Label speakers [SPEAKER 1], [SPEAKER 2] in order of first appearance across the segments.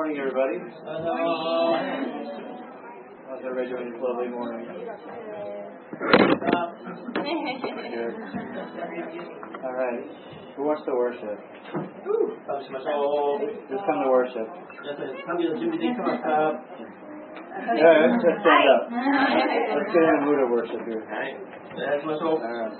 [SPEAKER 1] morning, everybody. How's everybody doing this lovely morning? Good. All right. Who wants to worship? Just come to worship. Yeah, let's stand up. Let's get in the mood of worship here. All right.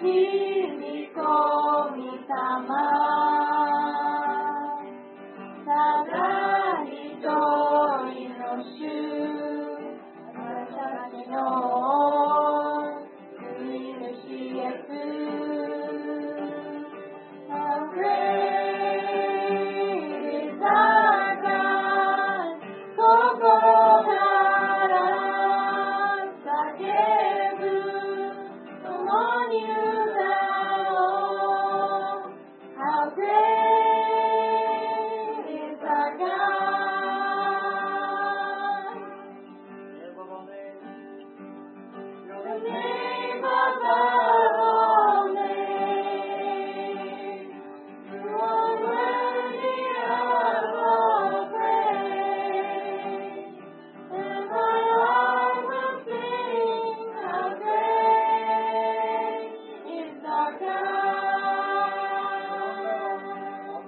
[SPEAKER 2] みこみさまただ一人の主私たちの救い主イエス How great is our God 心から叫ぶ共に歌おう How great is our God The name above all names You are worthy of all praise And my heart will sing How great is our God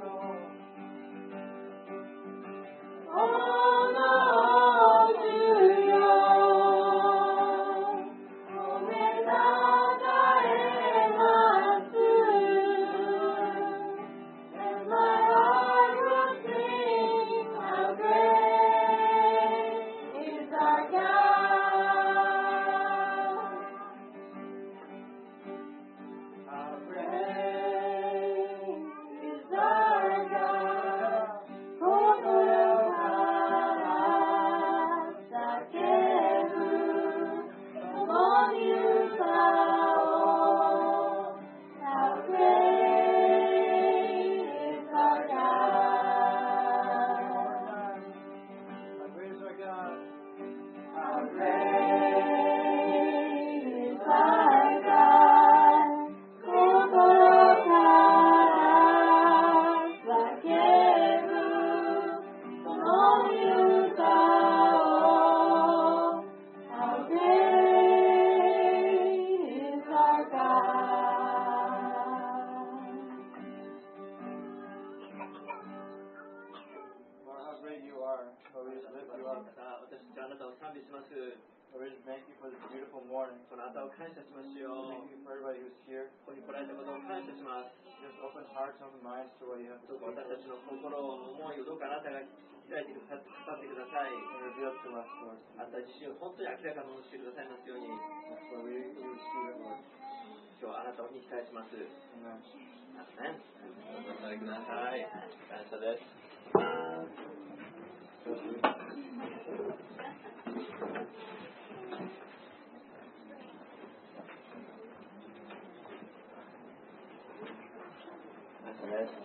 [SPEAKER 2] Oh no to you 褒めたたえます And my heart will sing How great is our God How great is our God 心から叫ぶ共に歌おう How great is our God
[SPEAKER 1] How great is our God?
[SPEAKER 2] How great is our God 心から叫ぶ共に歌おう How great is our God
[SPEAKER 1] Lord, how great you are. Lord, we just lift you up.
[SPEAKER 3] 私たちあなたを賛美します。
[SPEAKER 1] Lord, we just thank you for this beautiful morning.
[SPEAKER 3] この朝を感謝しますよ。
[SPEAKER 1] Thank you for everybody who's here.
[SPEAKER 3] ここに来られたことを感謝します。
[SPEAKER 1] Just open hearts, open minds to what you have to
[SPEAKER 3] どう
[SPEAKER 1] say.
[SPEAKER 3] か私たちの心を思いをどうかあなたが開いてくださってください。
[SPEAKER 1] And reveal to us, Lord.
[SPEAKER 3] あなた自身を本当に明らかにしてくださいますように、
[SPEAKER 1] Yes, Lord, we receive it, Lord.
[SPEAKER 3] 今日はあなたに期待します。
[SPEAKER 1] Amen.
[SPEAKER 3] ね、お座りください。感謝です。 感謝です。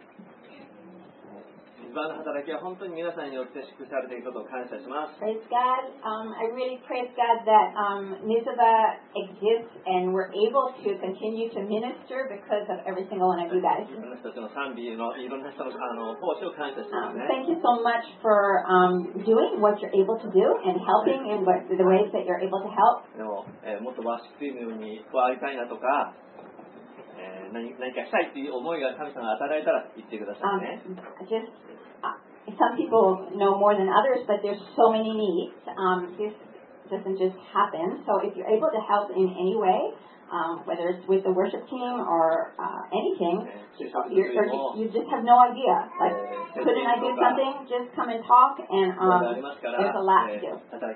[SPEAKER 3] 一番の働きは本当に皆さんによって祝福されていることを感謝します。
[SPEAKER 2] Praise God. I really praise God that Nizaba exists and we're able to continue to minister because of every single one of you guys.
[SPEAKER 3] いろんな人たちの賛美のいろんな人の奉仕を感謝しますね。
[SPEAKER 2] Thank you so much for doing what you're able to do and helping in the ways that you're able to help.
[SPEAKER 3] でも、もっとワーシップチームに加わりたいなとか、何かしたいっていう思いが神様が与えられたら言ってくださいね。
[SPEAKER 2] Some people know more than others, but there's so many needs. This doesn't just happen. So if you're able to help in any way, whether it's with the worship team or anything, you just have no idea. Like, couldn't I do something? Just come and talk, and there's a lot to do.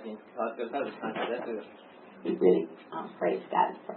[SPEAKER 2] We really praise God for.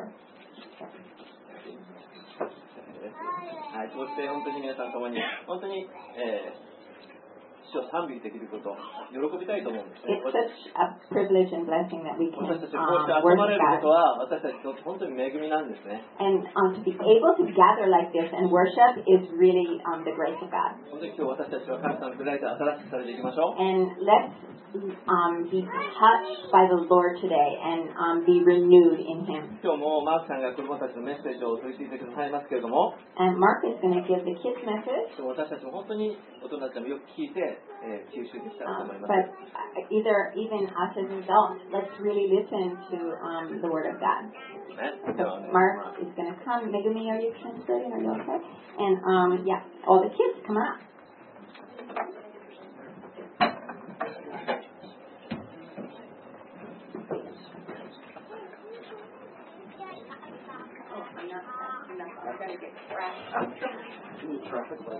[SPEAKER 3] はい、そうして本当に皆さんともに本当に、主を賛美できること喜びたいと思うんですね。
[SPEAKER 2] It's such a privilege and blessing that we can
[SPEAKER 3] 私たちこうして集まれ
[SPEAKER 2] worship
[SPEAKER 3] ること
[SPEAKER 2] God.
[SPEAKER 3] は私たちと本当に恵みなんですね。
[SPEAKER 2] And to be able to gather like this and worship is really the grace of God.
[SPEAKER 3] 本当に今日私たちは神様に触れられて新しくされていきましょう。
[SPEAKER 2] And let's be touched by the Lord today and be renewed in Him.
[SPEAKER 3] 今日もマークさんが子供たちのメッセージを取り次いでくださいますけれども、
[SPEAKER 2] And Mark is going to give the kids message.
[SPEAKER 3] 私たちも本当に大人たちもよく聞いて、吸収できたらと思います。
[SPEAKER 2] But even us as adults, let's really listen to the Word of God.
[SPEAKER 3] ね、
[SPEAKER 2] So Mark is going to come. Megumi, are you translating? Are you okay? And yeah, all the kids come out. gonna get scratched.
[SPEAKER 1] Traffic light.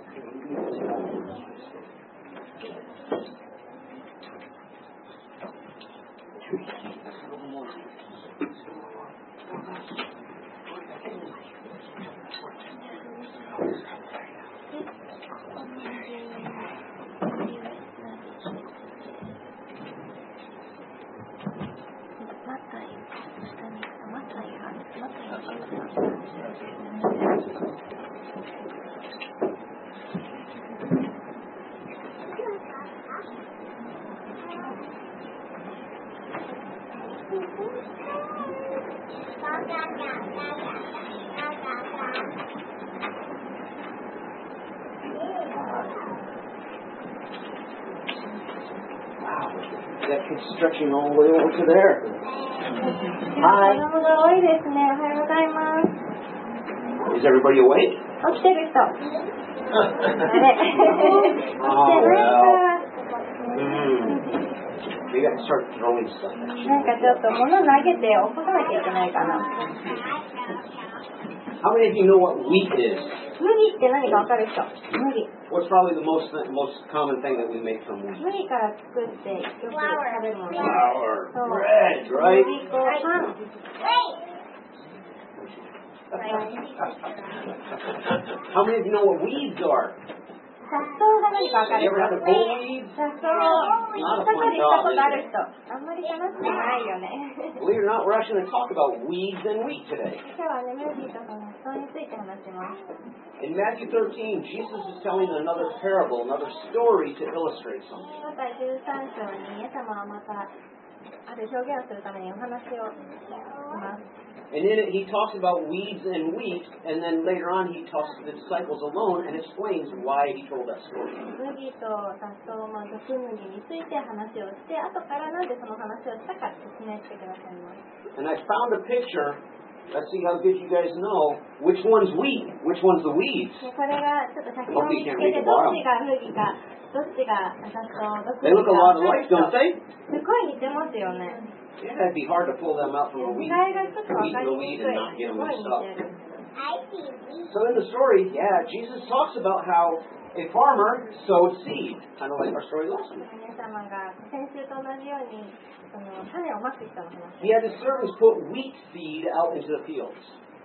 [SPEAKER 1] That kid's stretching all the way over to there. Hi. Is everybody awake? Oh, well. We got to start throwing stuff at you. How many of you know what wheat is? What's probably the most common thing that we make from wheat? Flour. Bread, right? How many of you know what weeds are? You ever had a bull weed? Not a fun topic. Believe it or not, we're actually going to talk about weeds and wheat today. In Matthew 13, Jesus is telling another parable, another story to illustrate something. And in it, he talks about weeds and wheat, and then later on, he talks to the disciples alone and explains why he told that story. And I found a picture. Let's see how good you guys know which one's wheat, which one's the weeds. Hope you can't read the bottom. They look a lot alike, don't they? Yeah, it'd be hard to pull them out from a weed, the weed and not get them mixed up. So in the story, Jesus talks about how a farmer sowed seed, kind of like our story last week. He had his servants put wheat seed out into the fields.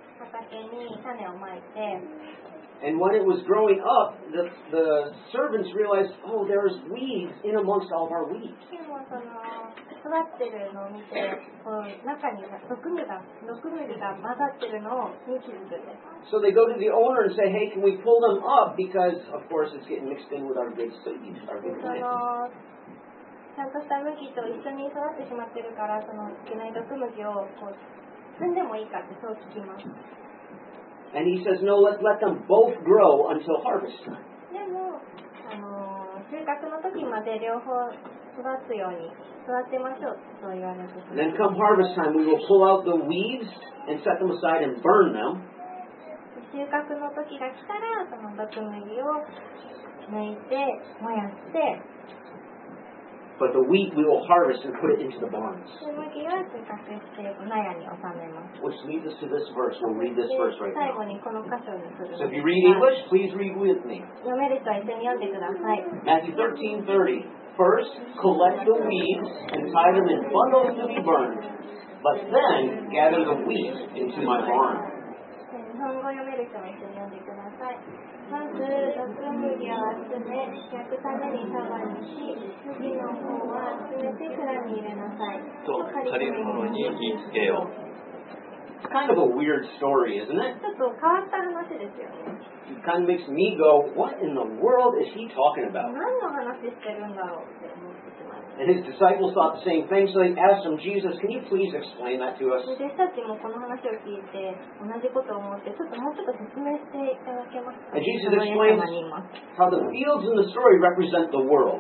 [SPEAKER 1] And when it was growing up, the servants realized, oh, there's weeds in amongst all of our wheat. So they go to the owner and say, hey, can we pull them up? Because, of course, it's getting mixed in with our good seed, our good plant. And he says, no, let's let them both grow until harvest time. And then come harvest time, we will pull out the weeds and set them aside and burn them. But the wheat we will harvest and put it into the barns. Which leads us to this verse. We'll read this verse right now. So if you read English, please read with me. Matthew 13:30. First, collect the weeds and tie them in bundles to be burned. But then gather the wheat into my barn. It's kind of a weird story, isn't it? It kind of makes me go, what in the world is he talking about? And his disciples thought the same thing, so they asked him, Jesus, can you please explain that to us? And Jesus explains how the fields in the story represent the world.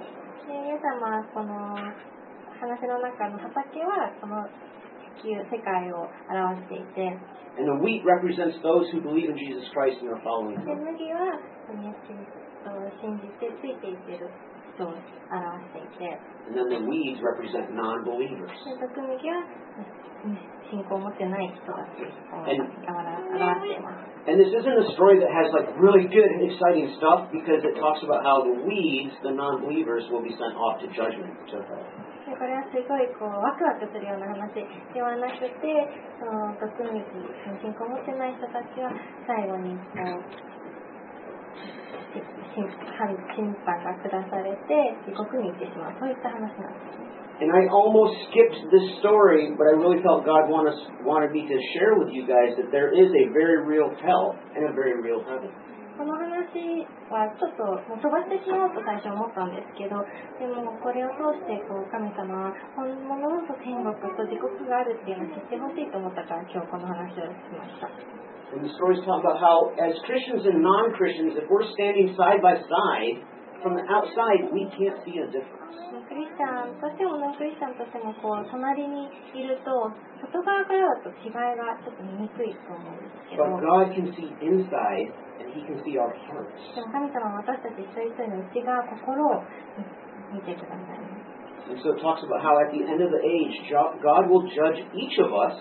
[SPEAKER 1] And the wheat represents those who believe in Jesus Christ and are following him.
[SPEAKER 2] 人を表していて、
[SPEAKER 1] And then the weeds represent non-believers.
[SPEAKER 2] 毒麦は信仰を持ってない人たちを表しています。
[SPEAKER 1] And this isn't a story that has like really good and exciting stuff because it talks about how the weeds, the non-believers, will be sent off to judgment.
[SPEAKER 2] これはすごいワクワクするような話ではなくて、その毒麦、信仰を持ってない人たちは最後に審判が下されて地獄に行ってしまう、そういった話なんです。
[SPEAKER 1] And I almost skipped this story, but I really felt God wanted me to share with you guys that there is a very real hell and a very real heaven.
[SPEAKER 2] この話はちょっともう飛ばしてしまおうと最初思ったんですけど、でもこれを通して神様は本物の天国と地獄があるっていうのを知ってほしいと思ったから今日この話をしました。
[SPEAKER 1] And the stories talk about how, as Christians and non-Christians, if we're standing side by side, from the outside, we can't see a difference.
[SPEAKER 2] クリスチャンとしてもノンクリスチャンとしても隣にいると外側からだと違いがちょっと見にくいと思うんですけど。
[SPEAKER 1] But God can see inside, and He can see our hearts.
[SPEAKER 2] でも神様は私たち一人一人の内側、心を見てください。
[SPEAKER 1] And so it talks about how at the end of the age, God will judge each of us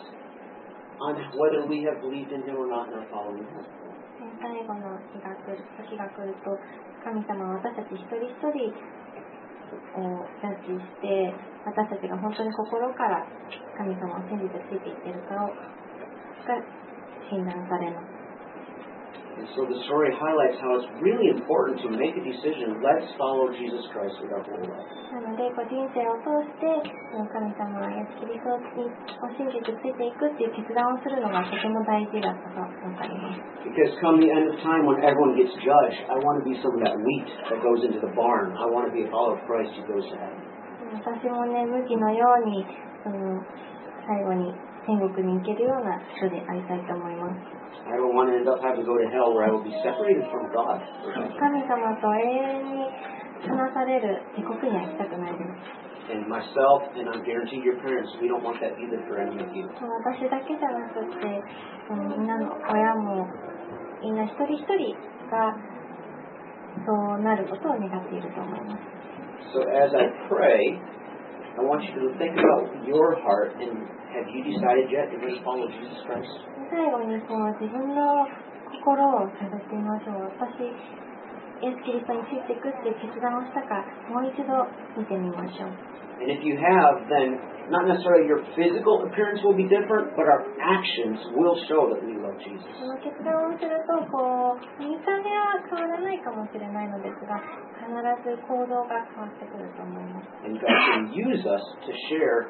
[SPEAKER 1] on whether we have believed in Him or not and are following Him.
[SPEAKER 2] 最後の時が来ると神様は私たち一人一人をジャッジして私たちが本当に心から神様を信じてついていっているかをが診断されます。
[SPEAKER 1] And so the story highlights how it's really important to make a decision. Let's follow Jesus Christ with our whole life.
[SPEAKER 2] なので人生を通して神様やキリストを信じてついていくっていう決断をするのがとても大事だと分かります。
[SPEAKER 1] Because come the end of time when everyone gets judged, I want to be some of that wheat that goes into the barn. I want to be a follower of Christ who goes to heaven.
[SPEAKER 2] 私もね、麦のように最後に天国に行けるような人でありたいと思います。
[SPEAKER 1] I don't want to end up having to go to hell where I will be separated from God.
[SPEAKER 2] 神様と永遠に離される地獄には行きたくないです。
[SPEAKER 1] And myself, and I guarantee your parents, we don't want that either for any of you.
[SPEAKER 2] 私だけじゃなくて、みんなの親もみんな一人一人がそうなることを願っていると思います。
[SPEAKER 1] So as I pray, I want you to think about your heart and have you decided yet to just follow Jesus Christ?
[SPEAKER 2] 最後に自分の心を探ってみましょう。私、イエス・キリストについていくっていう決断をしたか、もう一度見てみましょう。
[SPEAKER 1] And if you have, then not necessarily your physical appearance will be different, but our actions will show that we love Jesus.
[SPEAKER 2] その決断をすると、見た目は変わらないかもしれないのですが、必ず行動が変わってくると思います。
[SPEAKER 1] And God can use us to share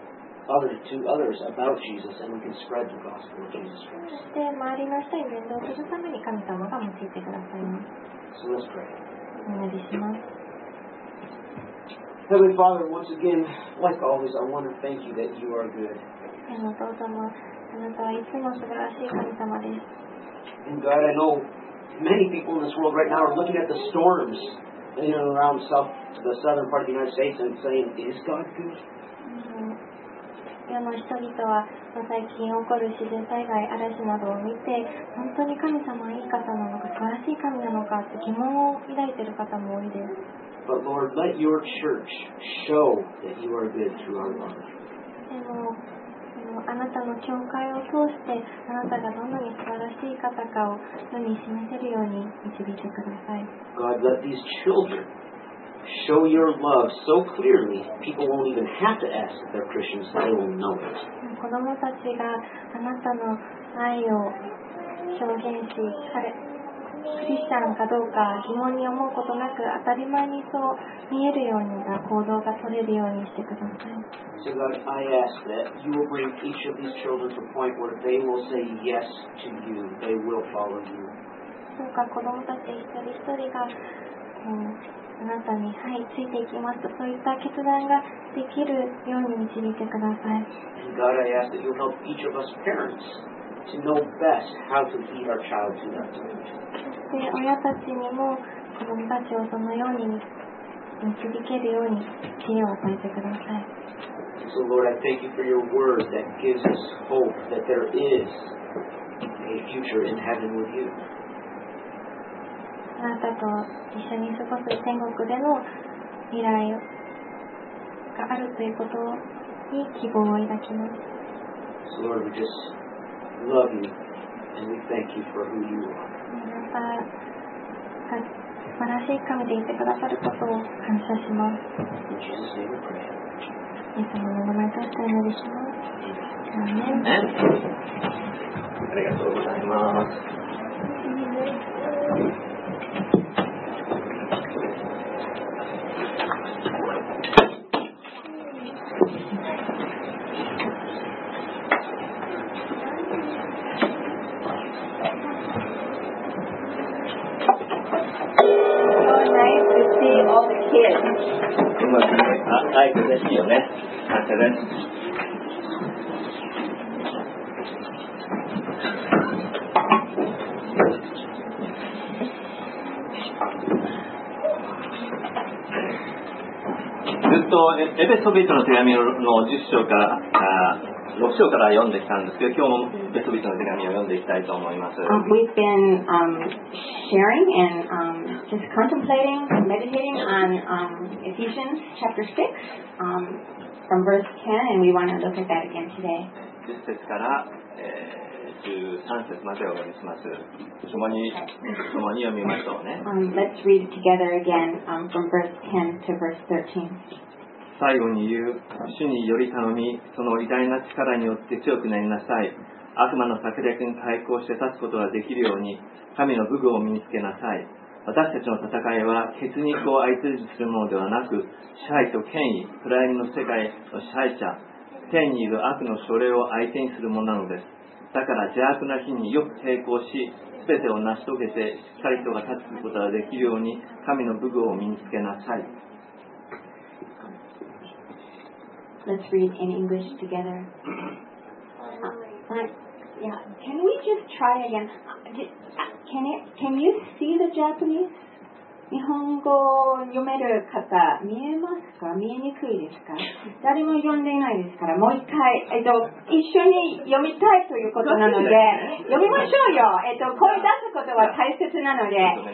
[SPEAKER 1] to others about Jesus, and we can spread the gospel of Jesus Christ.
[SPEAKER 2] そして周りの人に伝道するために神様が用いてくださいます。
[SPEAKER 1] So let's pray.
[SPEAKER 2] お願いします。
[SPEAKER 1] Heavenly Father, once again, like always, I want to thank you that you are good.
[SPEAKER 2] 天のお父様、あなたはいつも素晴らしい神様です。
[SPEAKER 1] And God, I know many people in this world right now are looking at the storms around the southern part of the United States and saying, "Is God good?"
[SPEAKER 2] 世の人々は最近起こる自然災害、嵐などを見て、本当に神様はいい方なのか、素晴らしい神なのかって疑問を抱いている方も多いです。
[SPEAKER 1] But Lord, let your church show that you are good through our love.
[SPEAKER 2] でも、あなたの教会を通して、あなたがどんなに素晴らしい方かを世に示せるように導いてください。
[SPEAKER 1] God, let these children show your love so clearly, people won't even have to ask if they're Christians, they will know it.
[SPEAKER 2] 子供たちがあなたの愛を表現し、クリスチャンかどうか疑問に思うことなく当たり前にそう見えるような行動が取れるようにしてください。
[SPEAKER 1] So God, I ask that you will bring each of these children to a point where they will say yes to you, they will follow you.
[SPEAKER 2] どうか子供たち一人一人があなたにはいついていきますとそういった決断ができるように導いてください。
[SPEAKER 1] God, I ask that you help each of us parents to know best how to lead our child to that point.
[SPEAKER 2] そして親たちにも子供たちをそのように導けるように知恵を与えてください。
[SPEAKER 1] So Lord, I thank you for your word that gives us hope that there is a future in heaven with you.
[SPEAKER 2] あなたと一緒に過ごす天国での
[SPEAKER 4] 未来があるということに希望を抱きます。
[SPEAKER 1] So Lord, we just love you and we thank you for who you are.
[SPEAKER 4] また素晴らしい神でいてくださることを感謝します。
[SPEAKER 1] In Jesus' name we pray.
[SPEAKER 4] イエス様の名前を通してお祈りします。アーメン。
[SPEAKER 3] ありがとうございます。うまく会えて嬉しいよね。感謝です。ずっとエペソビトの手紙の10章から6章から読んできたんですけど、今日もエペソビトの手紙を読んでいきたいと思います。
[SPEAKER 2] We've been sharing and just contemplating, meditating on Ephesians chapter 6 from verse 10, and we want to look at that again today.
[SPEAKER 3] 10節から13節までお読みします。共に読みましょうね。
[SPEAKER 2] Let's read it together again from verse 10 to verse 13.
[SPEAKER 3] 最後に言う、主により頼み、その偉大な力によって強くなりなさい。悪魔の策略に対抗して立つことができるように、神の武具を身につけなさい。私たちの戦いは血肉を相手にするものではなく、支配と権威、暗闇の世界の支配者、天にいる悪の書類を相手にするものなのです。だから邪悪な日によく抵抗し、すべてを成し遂げてしっかりとが立つことができるように、神の武具を身につけなさい。
[SPEAKER 2] Let's read in English together. Yeah, can we just try again? Can you see the Japanese? 日本語読める方見えますか？見えにくいですか？誰も読んでいないですから、もう一回、一緒に読みたいということなので、読みましょうよ。声出すことは大切なので、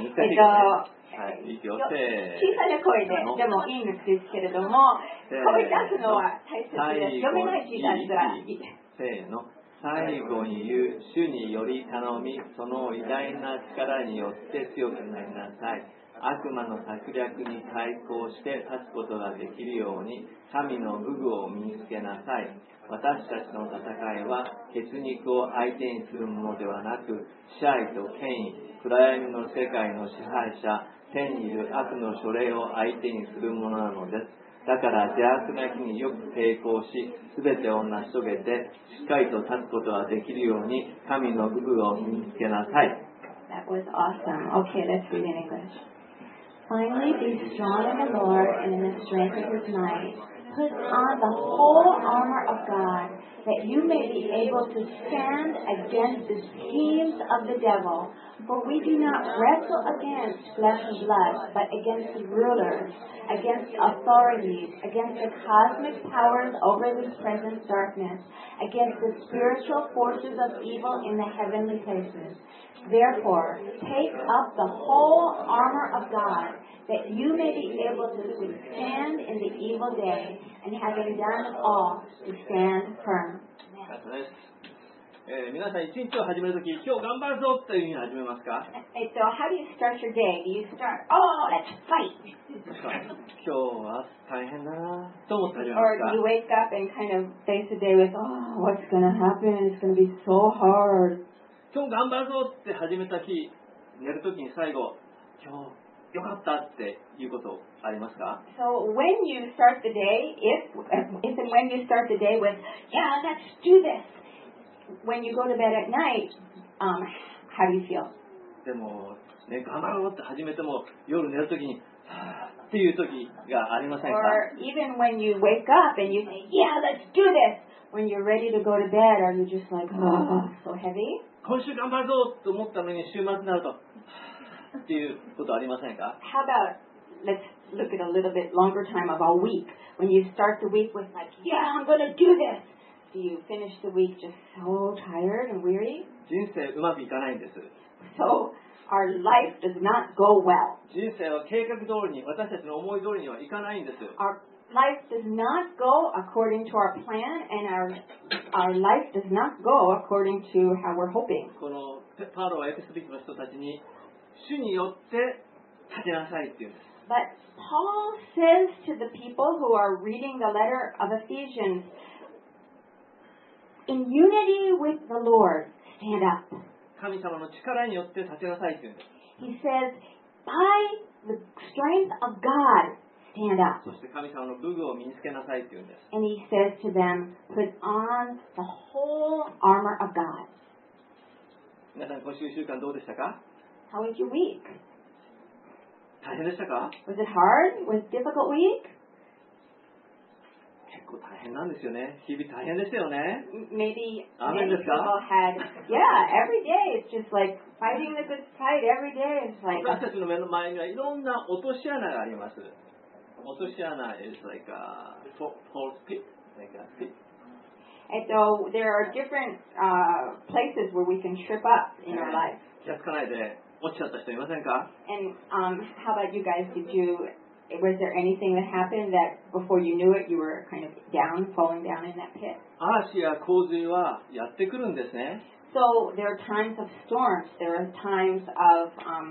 [SPEAKER 2] 小さな声でもいいんですけれども、声出すのは大切です。読めない時だったらいいです。
[SPEAKER 3] せーの。最後に言う、主により頼み、その偉大な力によって強くなりなさい。悪魔の策略に対抗して立つことができるように、神の武具を身につけなさい。私たちの戦いは血肉を相手にするものではなく、支配と権威、暗闇の世界の支配者、天にいる悪の書類を相手にするものなのです。だから邪悪な日によく抵抗し、すべてを成し遂げてしっかりと立つことができるように、神の武具を身につけなさい。
[SPEAKER 2] That was awesome. Okay, let's read in English. Finally, be strong in the Lord and in the strength of His might. Put on the whole armor of God, that you may be able to stand against the schemes of the devil. For we do not wrestle against flesh and blood, but against the rulers, against authorities, against the cosmic powers over this present darkness, against the spiritual forces of evil in the heavenly places. Therefore, take up the whole armor of God, that you may be able to withstand in the evil day, and having done all, to stand firm.
[SPEAKER 3] 皆さん一日を始めるとき、今日頑張るぞというふうに始めますか？
[SPEAKER 2] So how do you start your day? Do you start, oh, let's fight?
[SPEAKER 3] 今日は大変だなと思って始めま
[SPEAKER 2] Or
[SPEAKER 3] すか？
[SPEAKER 2] you wake up and kind of face the day with, oh, what's going to happen? It's going to be so hard.
[SPEAKER 3] 今日頑張るぞって始めた日、寝るときに最後、今日よかったっていうことありますか？
[SPEAKER 2] So when you start the day, if and when you start the day with, yeah, let's do this. When you go to bed at night, how do you feel?
[SPEAKER 3] でも、ね、頑張ろうって始めても夜寝るときに、はぁっていうときがありませんか？
[SPEAKER 2] Or even when you wake up and you say, yeah, let's do this. When you're ready to go to bed, are you just like, oh, so heavy?
[SPEAKER 3] 今週頑張るぞと思ったのに週末になると、はぁっていうことありませんか？
[SPEAKER 2] How about, let's look at a little bit longer time of a week. When you start the week with like, yeah, I'm going to do this. Do you finish the week just so tired and weary?
[SPEAKER 3] 人生うまくいかないんです。
[SPEAKER 2] So our life does not go well.
[SPEAKER 3] 人生は計画通りに、私たちの思い通りにはいかないんです。
[SPEAKER 2] Our life does not go according to our plan, and our life does not go according to how we're hoping.
[SPEAKER 3] このパウロはエペソビトの人たちに、主によって立てなさいって言うんです。
[SPEAKER 2] But Paul says to the people who are reading the letter of Ephesians, in unity with the Lord, stand up.
[SPEAKER 3] 神様の力によって立てなさいって言うんです。
[SPEAKER 2] He says, by the strength of God, stand up.
[SPEAKER 3] そして神様の武具を身につけなさいって言うんです。
[SPEAKER 2] And he says to them, put on the whole armor of God.
[SPEAKER 3] 皆さん、今週1週間どうでしたか？
[SPEAKER 2] How was your week?
[SPEAKER 3] 大変でしたか？
[SPEAKER 2] Was it hard? Was it a difficult week?
[SPEAKER 3] 結構大変なんですよね。日々大変でしたよね。
[SPEAKER 2] Maybe
[SPEAKER 3] Amen
[SPEAKER 2] many people had, every day it's just like fighting the good fight every day. It's like
[SPEAKER 3] 私たちの目の前にはいろんな落とし穴があります。落とし穴 is like a false pit, like a pit.
[SPEAKER 2] And so there are different places where we can trip up in our life.
[SPEAKER 3] 気がつかないで落ちちゃった人いませんか？
[SPEAKER 2] And how about you guys? Was there anything that happened that before you knew it, you were kind of falling down in that pit?
[SPEAKER 3] 嵐や洪水はやってくるんですね。
[SPEAKER 2] So there are times of storms. There are times of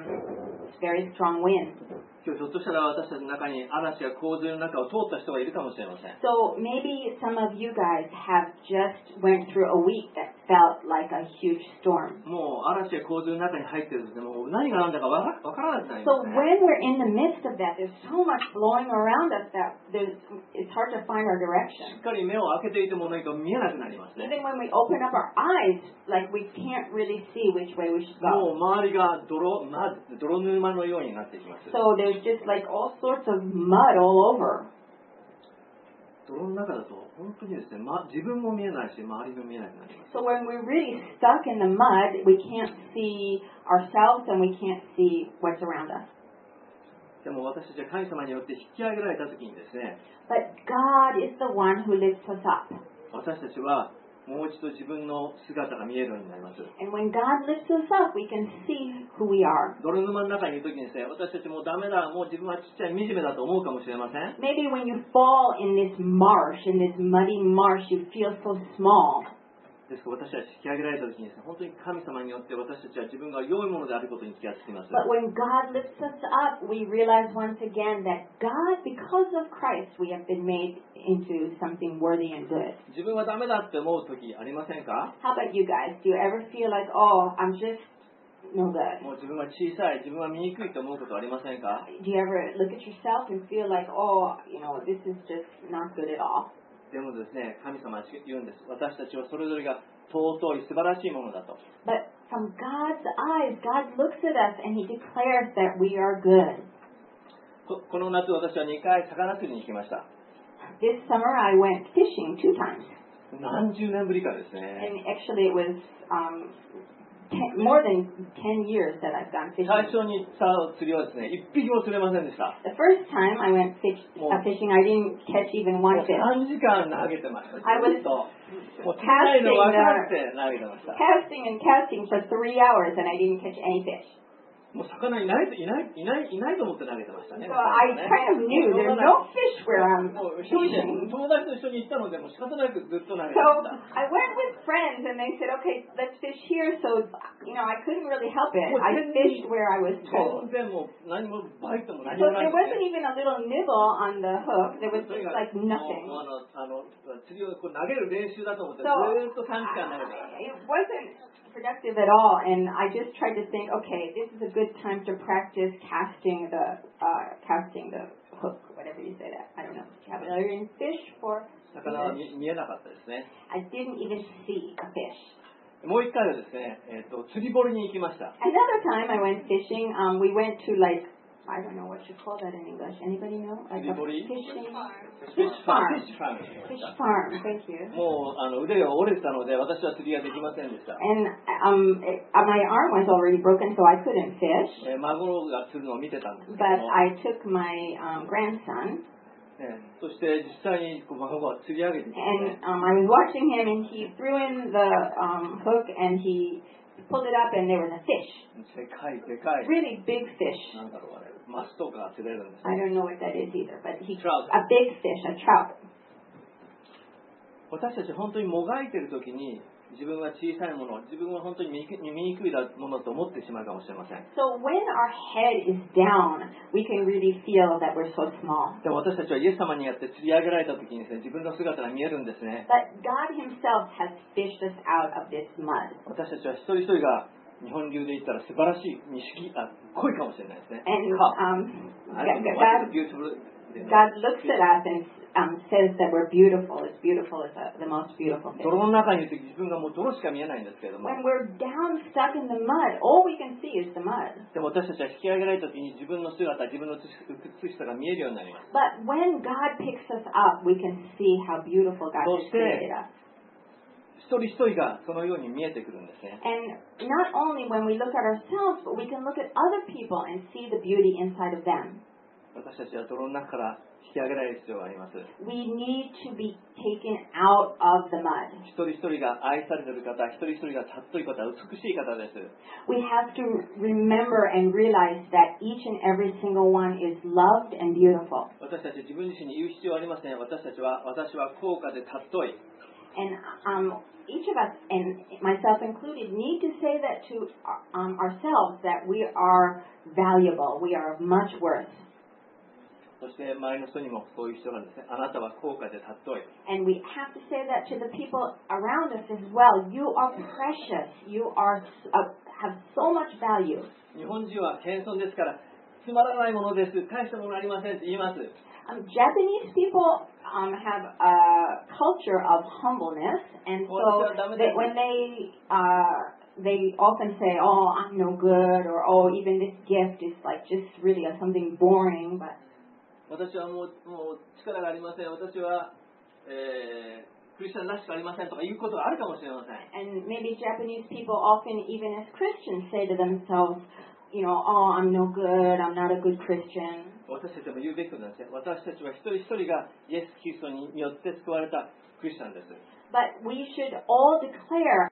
[SPEAKER 2] very strong winds.
[SPEAKER 3] 今日ひょっとしたら私たちの中に嵐や洪水の中を通った人がいるかもしれません。
[SPEAKER 2] So maybe some of you guys have just went through a week that felt like a huge storm.
[SPEAKER 3] もう嵐や洪水の中に入ってるともう何が何だかわからなくなりま
[SPEAKER 2] So
[SPEAKER 3] すね。
[SPEAKER 2] when we're in the midst of that, there's so much blowing around us that it's hard to find our
[SPEAKER 3] し
[SPEAKER 2] direction.
[SPEAKER 3] っかり目を開けていても何か見えなくなりますね。
[SPEAKER 2] Even when we open up our eyes, like we can't really see which way we should go.
[SPEAKER 3] もう周りが泥沼のようになってきます。
[SPEAKER 2] So there's just like all sorts of mud all over.
[SPEAKER 3] 泥の中だと本当にですね、自分も見えないし周りも見えなくなります。
[SPEAKER 2] So when we're really stuck in the mud, we can't see ourselves and we can't see what's around us.
[SPEAKER 3] でも私たちは神様によって引き上げられた時にですね、
[SPEAKER 2] But God is the one who lifts us up.
[SPEAKER 3] 私たちはもう一度自分の姿が見えるようになります。
[SPEAKER 2] And when God lifts us up, we can see who we are.
[SPEAKER 3] 泥沼の中にいる時にですね、私たちもうダメだ、もう自分はちっちゃい惨めだと思うかもしれません。
[SPEAKER 2] Maybe when you fall in this marsh, in this muddy marsh, you feel so small.
[SPEAKER 3] ですから私たち引き上げられた時にですね、本当に神様によって私たちは自分が良いものであることに気がつきます。
[SPEAKER 2] But when God lifts us up, we realize once again that God, because of Christ, we have been made into something worthy and good.
[SPEAKER 3] 自分はダメだって思う時ありませんか？
[SPEAKER 2] How about you guys? Do you ever feel like, oh, I'm just no good?
[SPEAKER 3] もう自分は小さい、自分は醜いと思うことありませんか？
[SPEAKER 2] Do you ever look at yourself and feel like, oh, this is just not good at all?
[SPEAKER 3] でもですね、神様は言うんです。私たちはそれぞれが尊い素晴らしいものだと。
[SPEAKER 2] But from God's eyes, God looks at us and He declares that we are good.
[SPEAKER 3] この夏私は2回魚釣りに行きました。
[SPEAKER 2] This summer I went fishing 2 times.
[SPEAKER 3] 何十年ぶりかですね。
[SPEAKER 2] And actually it was more than 10 years that I've gone fishing.
[SPEAKER 3] 最初に行った釣りはですね、1匹も釣れませんでした。
[SPEAKER 2] The first time I went fishing, I didn't catch even one fish.
[SPEAKER 3] 3時間投げてました。
[SPEAKER 2] I was
[SPEAKER 3] もう釣れないの分かって投げてました。
[SPEAKER 2] casting and casting for 3 hours and I didn't catch any fish.
[SPEAKER 3] もう魚いないと思って投げてましたね。
[SPEAKER 2] So I kind of knew there's no fish where I'm
[SPEAKER 3] もう一人で
[SPEAKER 2] fishing.
[SPEAKER 3] 友達と一緒に行ったのでもう仕方なくずっと投げて
[SPEAKER 2] So
[SPEAKER 3] ました。
[SPEAKER 2] I went with friends and they said, okay, let's fish here. So, I couldn't really help it. I fished where I was told.
[SPEAKER 3] 全然もう何もバイトも何
[SPEAKER 2] So
[SPEAKER 3] もない
[SPEAKER 2] there wasn't even a little nibble on the hook. There was just like nothing.
[SPEAKER 3] 釣りをこう投げる練習だと思ってず
[SPEAKER 2] So
[SPEAKER 3] っと3時間投げてました。
[SPEAKER 2] it wasn't productive at all. And I just tried to think, okay, this is a good time to practice casting the hook, whatever you say that. I don't know. Vocabulary in fish for
[SPEAKER 3] 魚は見えなかったですね。
[SPEAKER 2] I didn't even see a fish.
[SPEAKER 3] もう一回はですね、釣り堀に行きました。
[SPEAKER 2] Another time I went fishing, we went to like, I don't know what you call that in English. Anybody know? Like a fishing
[SPEAKER 3] Fish farm.
[SPEAKER 2] Fish farm. Thank you.
[SPEAKER 3] もう腕が折れてたので私は釣りができませんでした。
[SPEAKER 2] And my arm was already broken, so I couldn't fish.
[SPEAKER 3] 孫が釣るのを見てたんですけど
[SPEAKER 2] But
[SPEAKER 3] も、
[SPEAKER 2] I took my grandson,
[SPEAKER 3] そして実際に孫が釣り上げてきて、
[SPEAKER 2] and I was watching him, and he threw in the hook, and he pulled it up and there was a fish.
[SPEAKER 3] 世界でかい
[SPEAKER 2] Really big fish.
[SPEAKER 3] なんだろうあれマスとかが釣れるんです
[SPEAKER 2] I don't know what that is either, but
[SPEAKER 3] Trout.
[SPEAKER 2] a big fish, a trout.
[SPEAKER 3] 私たち本当にもがいている時に自分は小さいもの自分は本当に醜いものと思ってしまうかもしれません
[SPEAKER 2] So when our head is down, we can really feel that we're so small.
[SPEAKER 3] でも私たちはイエス様によって釣り上げられた時にですね自分の姿が見えるんですね
[SPEAKER 2] But God Himself has fished us out of this mud.
[SPEAKER 3] 私たちは一人一人が日本流で言ったら素晴らしい濃いかもしれないですね
[SPEAKER 2] And
[SPEAKER 3] God
[SPEAKER 2] God looks at us and says that we're beautiful. It's beautiful. It's the most beautiful thing.
[SPEAKER 3] 泥の中にいる時自分がもう泥しか見えないんですけれども
[SPEAKER 2] When we're down, stuck in the mud, all we can see is the mud.
[SPEAKER 3] でも私たちは引き上げられた時に自分の姿自分の美しさが見えるようになります
[SPEAKER 2] But when God picks us up, we can see how beautiful God has created us.
[SPEAKER 3] 一人一人がそのように見えてくるんですね
[SPEAKER 2] And not only when we look at ourselves, but we can look at other people and see the beauty inside of them.
[SPEAKER 3] 私たちは泥の中から引き上げられる必要があります
[SPEAKER 2] We need to be taken out of the mud.
[SPEAKER 3] 一人一人が愛されている方一人一人が尊い方美しい方です
[SPEAKER 2] We have to remember and realize that each and every single one is loved and beautiful.
[SPEAKER 3] 私たち自分自身に言う必要はありません私は高価で尊い
[SPEAKER 2] And each of us, and myself included, need to say that to ourselves that we are valuable, we are of much worth.
[SPEAKER 3] そして周りの人にもそういう人がですねあなたは高価で尊い
[SPEAKER 2] And we have to say that to the people around us as well. You are precious. You are have so much value.
[SPEAKER 3] 日本人は謙遜ですからつまらないものです大したものありませんって言います
[SPEAKER 2] Japanese people have a culture of humbleness, and so when they often say, "Oh, I'm no good," or "Oh, even this gift is like just really something boring." But
[SPEAKER 3] 私はもう力がありません私は、クリスチャンらしくありませんとかいうことがあるかもしれません
[SPEAKER 2] and maybe Japanese people often, even as Christians, say to themselves, "Oh, I'm no good. I'm not a good Christian."
[SPEAKER 3] 私たちも言うべきことなんですね私たちは一人一人がイエス・キリストによって救われたクリスチャンです
[SPEAKER 2] But we should all declare